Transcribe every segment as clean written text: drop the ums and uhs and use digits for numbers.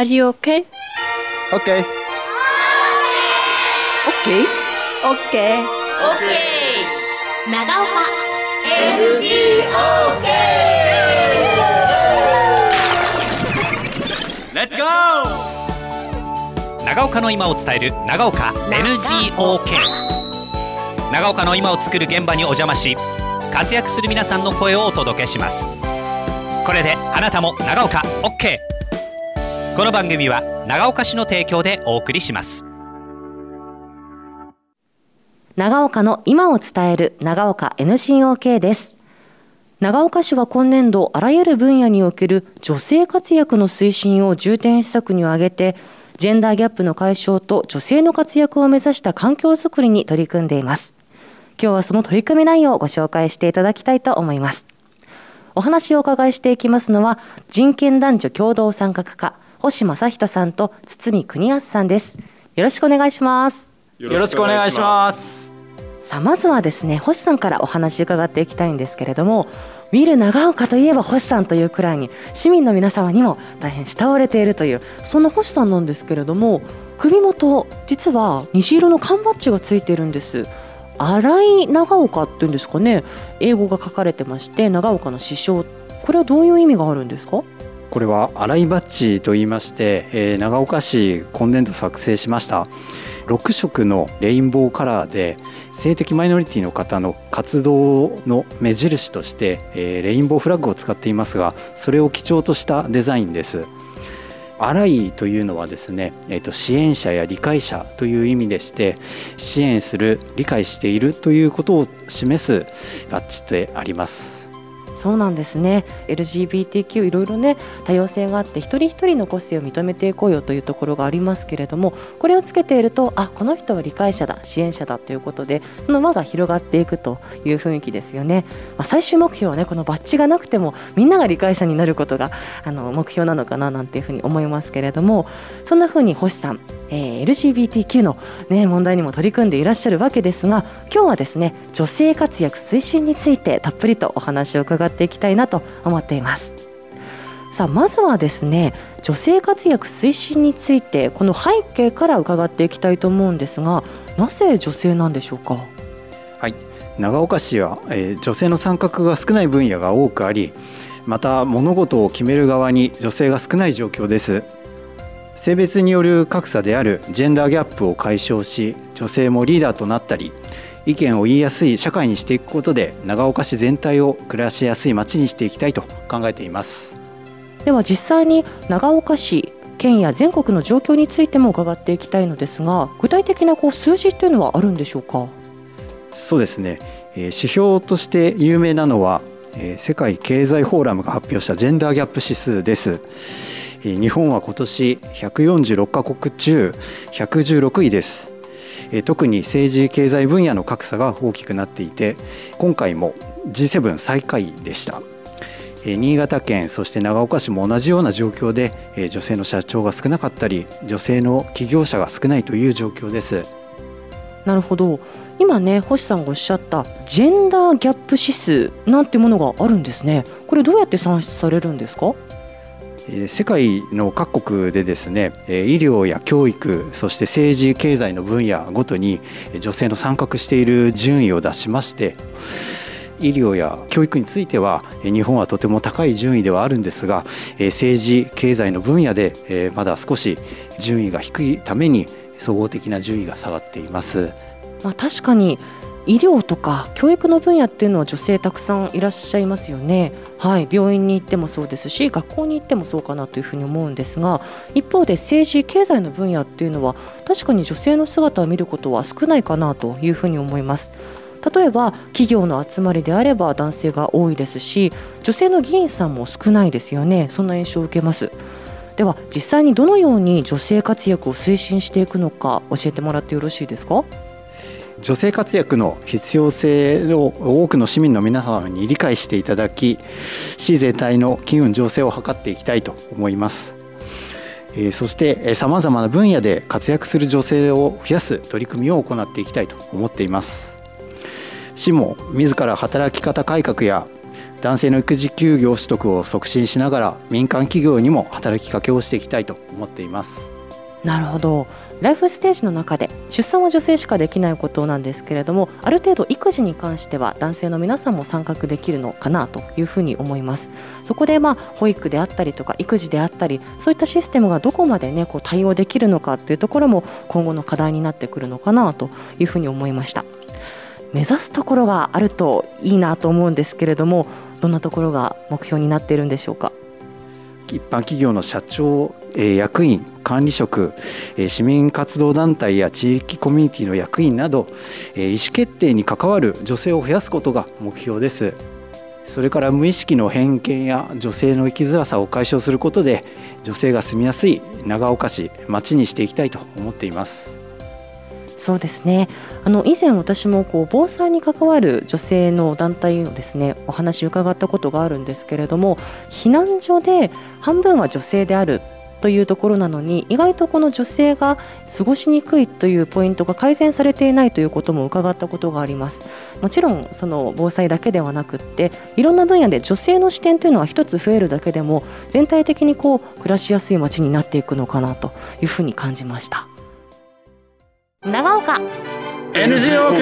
Are you okay? Okay. Okay? Okay. 長岡 Let's go! 長岡の今を伝える長岡 NGOK。 長岡の今を作る現場にお邪魔し、活躍する皆さんの声をお届けします。これであなたも長岡 OK。 この番組は長岡市の提供でお送りします。 長岡の今を伝える長岡 NGOK です。長岡市は今年度あらゆる分野における女性活躍の推進を重点施策に挙げて、ジェンダーギャップの解消と女性の活躍を目指した環境づくりに取り組んでいます。今日はその取り組み内容をご紹介していただきたいと思います。お話をお伺いしていきますのは、人権男女共同参画課星正人さんと堤邦康さんです。よろしくお願いします。 よろしくお願いします。 さあ、まずはですね、星さんからお話を伺っていきたいんですけれども、見る長岡といえば星さんというくらいに市民の皆様にも大変慕われているという、そんな星さんなんですけれども、首元実は虹色の缶バッジがついているんです。新井長岡っていうんですかね、英語が書かれてまして、長岡の師匠、これはどういう意味があるんですか？ これは新井バッジと言いまして、長岡市今年度作成しました6色のレインボーカラーで、性的マイノリティの方の活動の目印として、レインボーフラッグを使っていますが、それを基調としたデザインです。新井というのはですね、支援者や理解者という意味でして、支援する、理解しているということを示すバッジであります。 そうなんですね。 LGBTQ いろいろね、多様性があって、一人一人の個性を認めていこうよというところがありますけれども、これをつけていると、あ、この人は理解者だ、支援者だということで、その輪が広がっていくという雰囲気ですよね。最終目標はね、このバッジがなくてもみんなが理解者になることが目標なのかななんていうふうに思いますけれども、そんなふうに星さん、LGBTQ の、問題にも取り組んでいらっしゃるわけですが、今日はですね、女性活躍推進についてたっぷりとお話を伺っていきたいなと思っています。さあ、まずはですね、女性活躍推進についてこの背景から伺っていきたいと思うんですが、なぜ女性なんでしょうか？ はい、長岡市は、女性の参画が少ない分野が多くあり、また物事を決める側に女性が少ない状況です。性別による格差であるジェンダーギャップを解消し、女性もリーダーとなったり、意見を言いやすい社会にしていくことで、長岡市全体を暮らしやすい街にしていきたいと考えています。 では実際に長岡市、県や全国の状況についても伺っていきたいのですが、具体的な数字というのはあるんでしょうか？ そうですね、指標として有名なのは、世界経済フォーラムが発表したジェンダーギャップ指数です。日本は今年146カ国中116位です。特に政治経済分野の格差が大きくなっていて、今回も G7 最下位でした。新潟県、そして長岡市も同じような状況で、女性の社長が少なかったり、女性の起業者が少ないという状況です。 なるほど。今ね、星さんがおっしゃったジェンダーギャップ指数なんてものがあるんですね。これどうやって算出されるんですか？ 世界の各国でですね、医療や教育、そして政治経済の分野ごとに女性の参画している順位を出しまして、医療や教育については日本はとても高い順位ではあるんですが、政治経済の分野でまだ少し順位が低いために総合的な順位が下がっています。 確かに医療とか教育の分野っていうのは女性たくさんいらっしゃいますよね。はい、病院に行ってもそうですし、学校に行ってもそうかなというふうに思うんですが、一方で政治経済の分野っていうのは確かに女性の姿を見ることは少ないかなというふうに思います。例えば企業の集まりであれば男性が多いですし、女性の議員さんも少ないですよね。そんな印象を受けます。では実際にどのように女性活躍を推進していくのか教えてもらってよろしいですか？ 女性活躍の必要性を多くの市民の皆様に理解していただき、市全体の機運醸成を図っていきたいと思います。そしてさまざまな分野で活躍する女性を増やす取り組みを行っていきたいと思っています。市も自ら働き方改革や男性の育児休業取得を促進しながら民間企業にも働きかけをしていきたいと思っています。 なるほど。ライフステージの中で出産は女性しかできないことなんですけれども、ある程度育児に関しては男性の皆さんも参画できるのかなというふうに思います。そこで保育であったりとか育児であったり、そういったシステムがどこまでね対応できるのかっていうところも今後の課題になってくるのかなというふうに思いました。目指すところがあるといいなと思うんですけれども、どんなところが目標になっているんでしょうか。 一般企業の社長、役員、管理職、市民活動団体や地域コミュニティの役員など、意思決定に関わる女性を増やすことが目標です。それから無意識の偏見や女性の生きづらさを解消することで、女性が住みやすい長岡市、町にしていきたいと思っています。 そうですね。以前私も防災に関わる女性の団体のですねお話を伺ったことがあるんですけれども、避難所で半分は女性であるというところなのに、意外とこの女性が過ごしにくいというポイントが改善されていないということも伺ったことがあります。もちろんその防災だけではなくって、いろんな分野で女性の視点というのは一つ増えるだけでも全体的に暮らしやすい街になっていくのかなというふうに感じました。長岡 NGOK。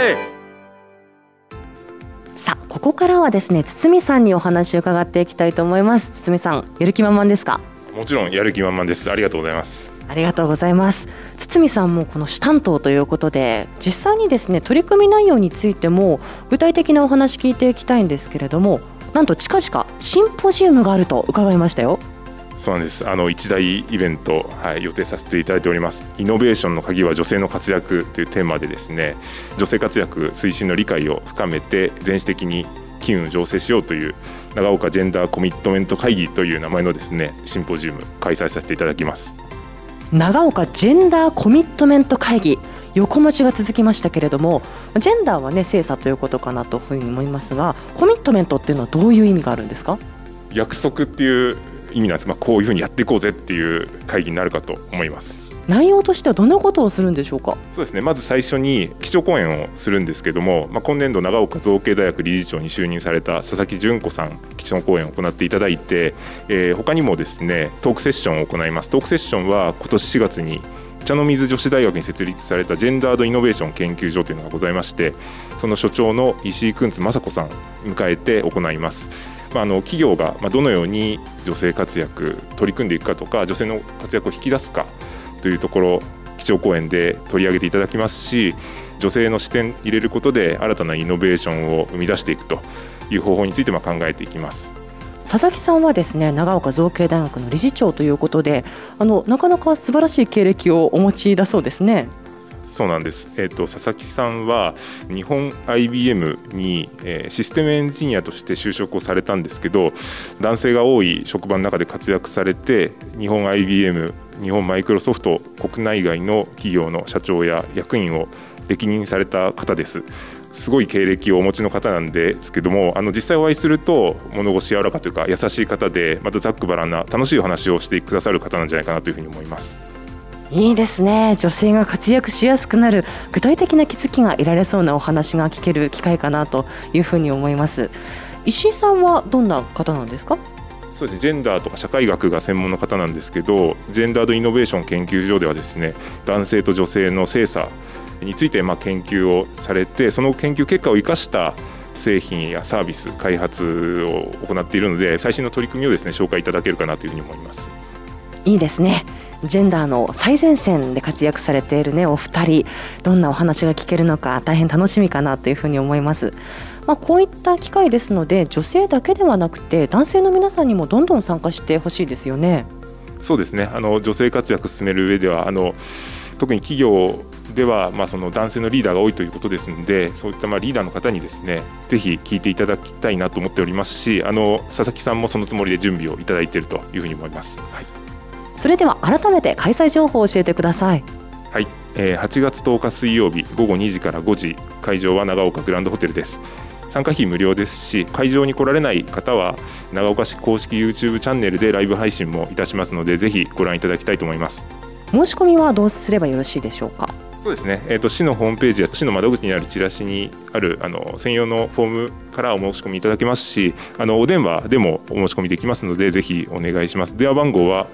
さあここからはですね堤さんにお話を伺っていきたいと思います。堤さん、やる気満々ですか？ もちろんやる気満々です。ありがとうございます。 ありがとうございます。堤さんもこの主担当ということで、実際にですね取り組み内容についても具体的なお話聞いていきたいんですけれども、なんと近々シンポジウムがあると伺いましたよ。 そうなんです。一大イベント、予定させていただいております。イノベーションの鍵は女性の活躍というテーマでですね、女性活躍推進の理解を深めて全市的に機運を醸成しようという長岡ジェンダーコミットメント会議という名前のですねシンポジウム開催させていただきます。 長岡ジェンダーコミットメント会議、横文字が続きましたけれども、ジェンダーはね性差ということかなというふうに思いますが、コミットメントっていうのはどういう意味があるんですか？ 約束っていう意味なんです。こういうふうにやっていこうぜっていう会議になるかと思います。 内容としてはどんなことをするんでしょうか？ そうですね、まず最初に基調講演をするんですけども、今年度長岡造形大学理事長に就任された佐々木純子さん、基調講演を行っていただいて、他にもですねトークセッションを行います。トークセッションは今年4月に茶の水女子大学に設立されたジェンダードイノベーション研究所というのがございまして、その所長の石井くんつ雅子さんを迎えて行います。企業がどのように女性活躍取り組んでいくかとか、女性の活躍を引き出すかというところ、基調講演で取り上げていただきますし、女性の視点入れることで新たなイノベーションを生み出していくという方法について考えていきます。 佐々木さんはですね長岡造形大学の理事長ということで、なかなか素晴らしい経歴をお持ちだそうですね。 そうなんです。佐々木さんは日本 IBM に、システムエンジニアとして就職をされたんですけど、男性が多い職場の中で活躍されて、日本 IBM、日本マイクロソフト国内外の企業の社長や役員を歴任された方です。すごい経歴をお持ちの方なんですけども、実際お会いすると物腰柔らかというか優しい方で、またざっくばらんな楽しいお話をしてくださる方なんじゃないかなというふうに思います。 いいですね。女性が活躍しやすくなる具体的な気づきが得られそうなお話が聞ける機会かなというふうに思います。石井さんはどんな方なんですか？ そうですね、ジェンダーとか社会学が専門の方なんですけど、ジェンダードイノベーション研究所ではですね、男性と女性の性差について研究をされて、その研究結果を生かした製品やサービス開発を行っているので、最新の取り組みをですね紹介いただけるかなというふうに思います。 いいですね。ジェンダーの最前線で活躍されているねお二人、どんなお話が聞けるのか大変楽しみかなというふうに思います。こういった機会ですので、女性だけではなくて男性の皆さんにもどんどん参加してほしいですよね。 そうですね、女性活躍を進める上では特に企業では、その男性のリーダーが多いということですので、そういったリーダーの方にですねぜひ聞いていただきたいなと思っておりますし、佐々木さんもそのつもりで準備をいただいているというふうに思います。はい、それでは改めて開催情報を教えてください。 はい、8月10日水曜日午後2時から5時、会場は長岡グランドホテルです。参加費無料ですし、会場に来られない方は長岡市公式 YouTube チャンネルでライブ配信もいたしますので、ぜひご覧いただきたいと思います。 申し込みはどうすればよろしいでしょうか？ そうですね、市のホームページや市の窓口にあるチラシにある専用のフォームからお申し込みいただけますし、お電話でもお申し込みできますので、ぜひお願いします。電話番号は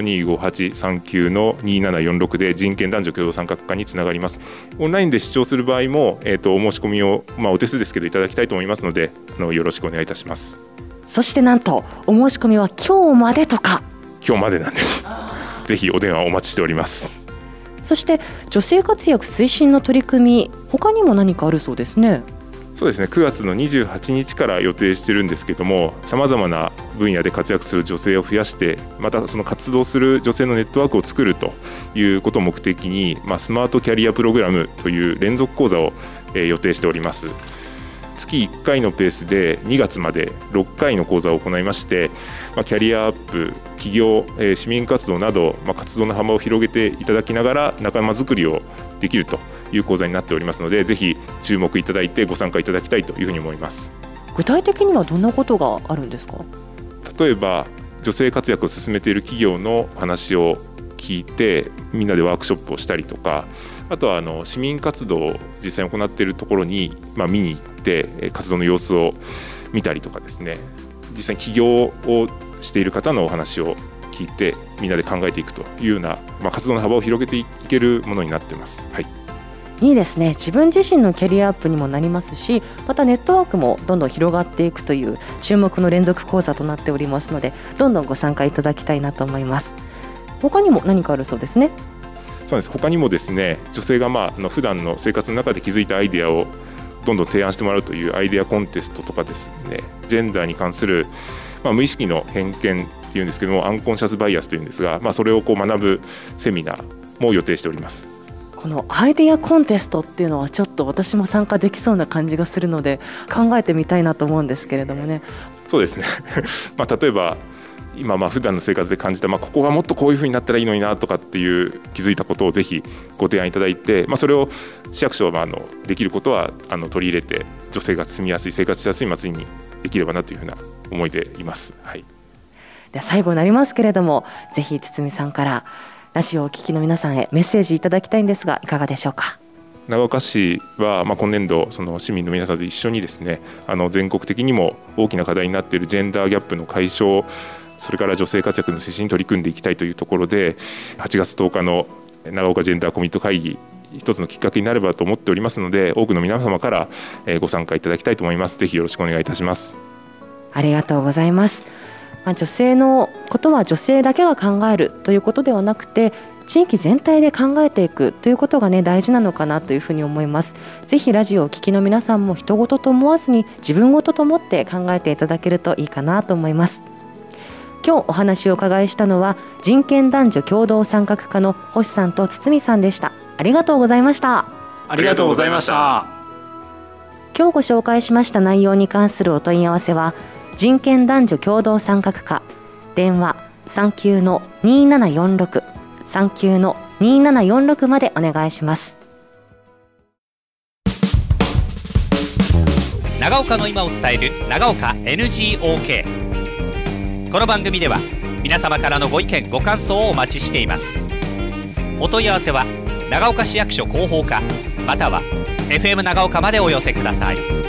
025839-2746 で人権男女共同参画課につながります。オンラインで視聴する場合も、お申し込みを、お手数ですけどいただきたいと思いますので、よろしくお願いいたします。 そしてなんとお申し込みは今日までとか。 今日までなんです。ぜひお電話お待ちしております。 そして女性活躍推進の取り組み、他にも何かあるそうですね。 そうですね、9月の28日から予定してるんですけども、さまざまな分野で活躍する女性を増やして、またその活動する女性のネットワークを作るということを目的に、スマートキャリアプログラムという連続講座を予定しております。月1回のペースで2月まで6回の講座を行いまして、キャリアアップ、企業、市民活動など、活動の幅を広げていただきながら仲間づくりをできるという講座になっておりますので、ぜひ注目いただいてご参加いただきたいというふうに思います。 具体的にはどんなことがあるんですか？ 例えば女性活躍を進めている企業の話を聞いてみんなでワークショップをしたりとか、あとは市民活動を実際に行っているところに、見に行って活動の様子を見たりとかですね、実際に起業をしている方のお話を聞いてみんなで考えていくというような、活動の幅を広げていけるものになっています。はい、 いいですね。自分自身のキャリアアップにもなりますし、またネットワークもどんどん広がっていくという注目の連続講座となっておりますので、どんどんご参加いただきたいなと思います。他にも何かあるそうですね。 そうです。他にもですね、女性が普段の生活の中で気づいたアイデアをどんどん提案してもらうというアイデアコンテストとかですね、ジェンダーに関する、無意識の偏見っていうんですけども、アンコンシャスバイアスというんですが、それを学ぶセミナーも予定しております。 このアイデアコンテストっていうのはちょっと私も参加できそうな感じがするので、考えてみたいなと思うんですけれどもね。 そうですね例えば今普段の生活で感じた、ここがもっとこういう風になったらいいのになとかっていう気づいたことをぜひご提案いただいて、それを市役所はできることは取り入れて、女性が住みやすい、生活しやすい街にできればなというふうな思いでいます。はい、 では最後になりますけれども、ぜひ堤さんからラジオをお聞きの皆さんへメッセージいただきたいんですが、いかがでしょうか？ 長岡市は今年度その市民の皆さんで一緒にですね、全国的にも大きな課題になっているジェンダーギャップの解消、それから女性活躍の推進に取り組んでいきたいというところで、8月10日の長岡ジェンダーコミット会議、一つのきっかけになればと思っておりますので、多くの皆様からご参加いただきたいと思います。ぜひよろしくお願いいたします。 ありがとうございます。女性のことは女性だけが考えるということではなくて、地域全体で考えていくということが大事なのかなというふうに思います。ぜひラジオをお聞きの皆さんも人事と思わずに自分事と思って考えていただけるといいかなと思います。今日お話をお伺いしたのは人権男女共同参画課の星さんと堤さんでした。ありがとうございました。 ありがとうございました。 今日ご紹介しました内容に関するお問い合わせは人権男女共同参画課、電話39-2746 39-2746までお願いします。 長岡の今を伝える長岡 NGOK。 この番組では皆様からのご意見ご感想をお待ちしています。お問い合わせは長岡市役所広報課または FM 長岡までお寄せください。